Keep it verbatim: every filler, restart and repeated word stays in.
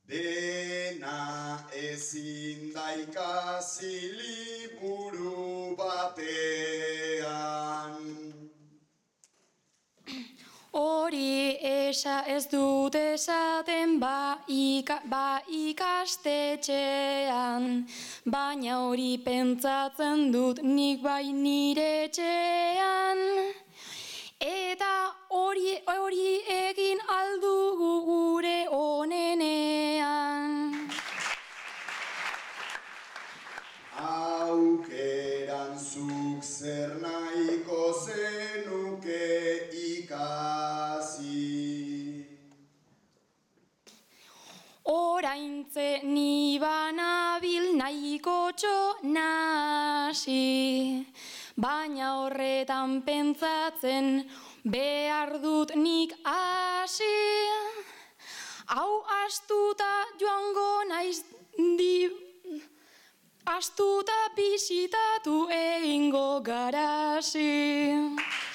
Dena ezin da ikasi liburu batean. Hori esa ez dut esaten ba, ika, ba ikastetxean, baina hori pentsatzen dut nik bai nire etxean. Eta hori hori egin aldugu gure onenean. Aukeran zuk zer nahiko zenuke ikasi. Oraintze ni banabil nahiko nasi, baina horretan pentsatzen behar dut nik hasi. Hau astuta joango naiz di, astuta bisitatu egingo garasi.